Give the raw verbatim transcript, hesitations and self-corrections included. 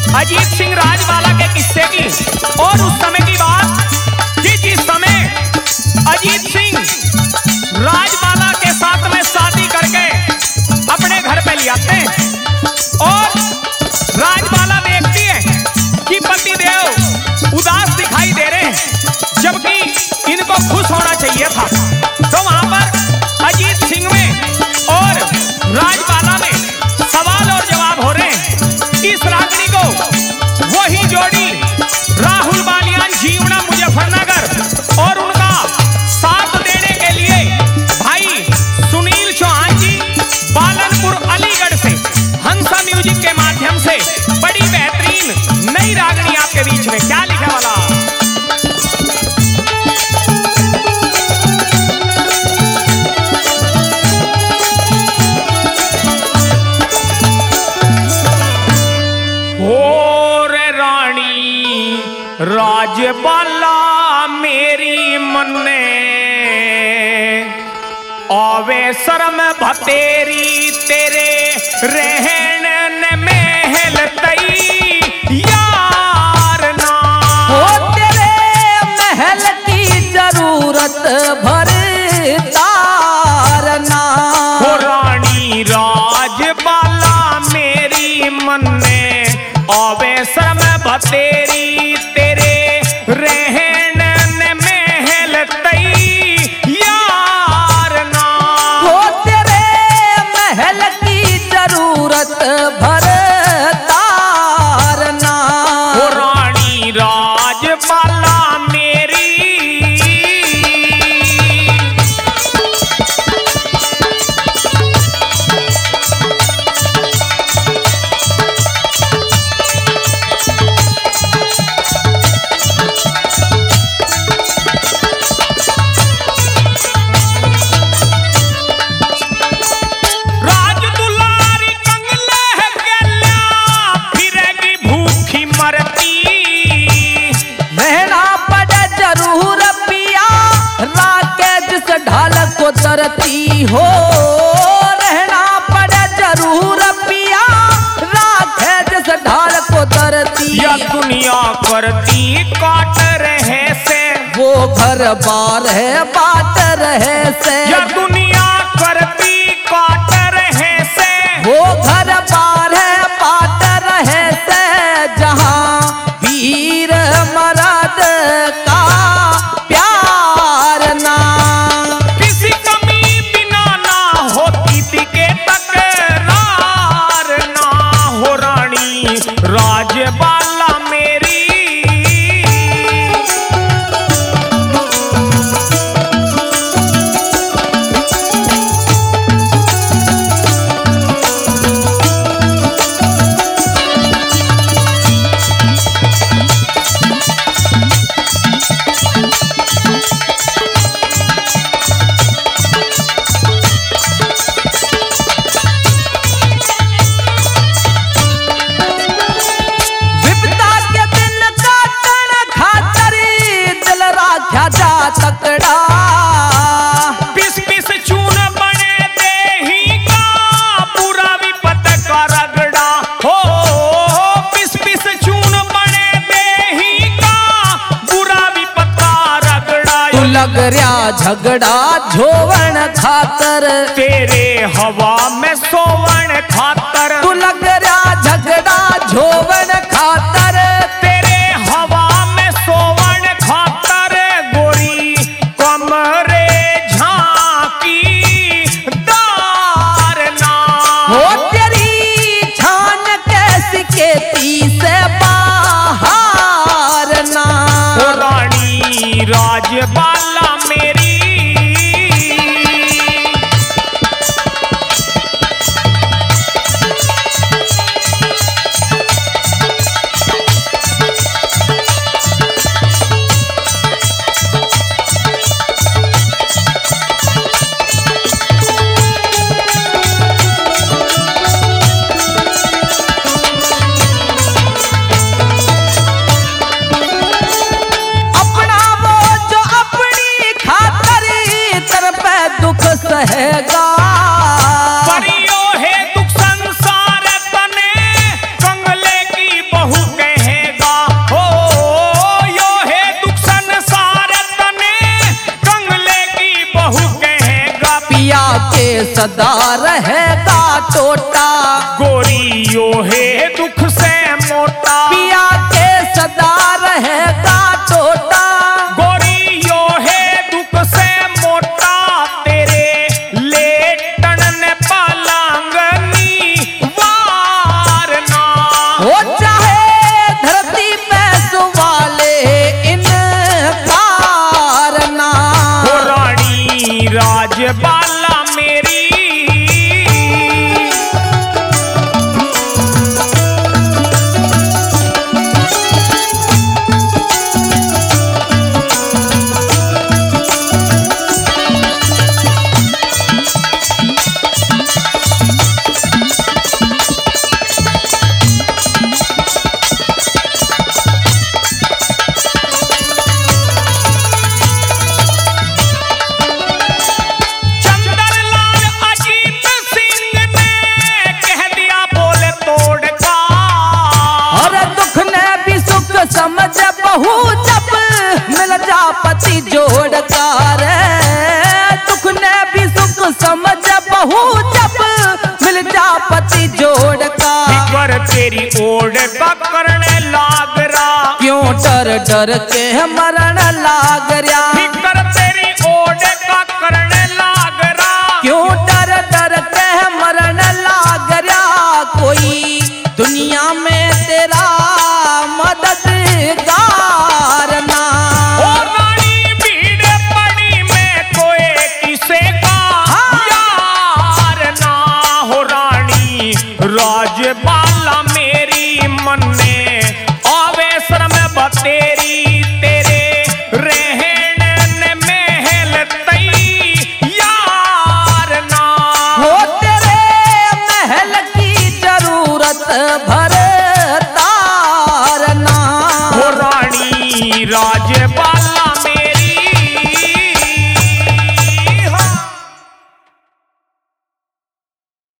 अजीत सिंह राजबाला के किस्से की और उस समय की बात कि जिस समय अजीत सिंह राजबाला के साथ में शादी करके अपने घर पे ले आते हैं और राजबाला देखती है कि पतिदेव उदास दिखाई दे रहे हैं जबकि इनको खुश होना चाहिए था। तो वहां पर अजीत सिंह में और राजबाला में सवाल और जवाब हो रहे हैं। इस रागनी को वही जोड़ी राहुल बालियान जीवना मुजफ्फरनगर और उनका साथ देने के लिए भाई सुनील चौहान जी पालनपुर अलीगढ़ से हंसा म्यूजिक के माध्यम से बड़ी बेहतरीन नई रागनी आपके बीच में। क्या लिखा वाला राजबाला मेरी मन्ने आवे शर्म भतेरी तेरे रहन न महल तई यार ना हो तेरे महल की जरूरत भर तारना हो रानी राजबाला मेरी मन्ने आवे शर्म भतेरी रहन न महल तई यार ना हो तेरे महल की जरूरत भर तारना हो रानी राजबाला मेरी तरती हो रहना पड़े जरूर पिया राखे जिस ढाल को तरती या दुनिया करती काट रहे से वो घर बार है बाट रहे से या दुनिया करती काट रहे से वो घर बार है बाट रहे से जहां वीर मरद का प्यार ना राजबाला मेरी तकड़ा पिस पिस चून बने देही का पूरा विपत का रगड़ा हो पिस पिस चून बने देही का पूरा विपत का रगड़ा तू लग रहा झगड़ा झोवन खातर तेरे हवा में सोवन खातर तू लग रहा झगड़ा झोवन खातर तेरे हवा में सोवन खातर गोरी कमरे झांकी दारना हो तेरी छान कैसी खेती से बाहर ना हो रानी राजबाला मेरी रहेगा परियो है दुख संसार तने कंगले की बहु के सदा रहेगा टोटा। गोरियो है दुख से मोटा, पिया के सदा रहेगा टोटा। गोरियो है दुख से मोटा, तेरे लेटन ने पलंगनी वारना। हो चाहे धरती पे सुवाले इनकार ना। हो रानी राजबाला मेरी, समझ बहू जब मिल जा पति जोड़कार। दुख ने भी सुख समझ बहू जब मिल जा पति जोड़कार। फिकर तेरी ओढ़ का करने लाग रहा, क्यों डर डर के मरण लाग रहा। फिकर तेरी ओढ़ का करने लाग रहा, क्यों डर डर के मरण लाग रहा। कोई दुनिया में तेरा मददगार ना। ओ रानी भीड़ पड़ी में कोई किसे का यार ना। हो रानी राजबाला मेरी, मन में आवेशर में बतेरी, तेरे रहन ने महल तई यार ना। हो तेरे महल की जरूरत भर तारना। हो रानी राजबाला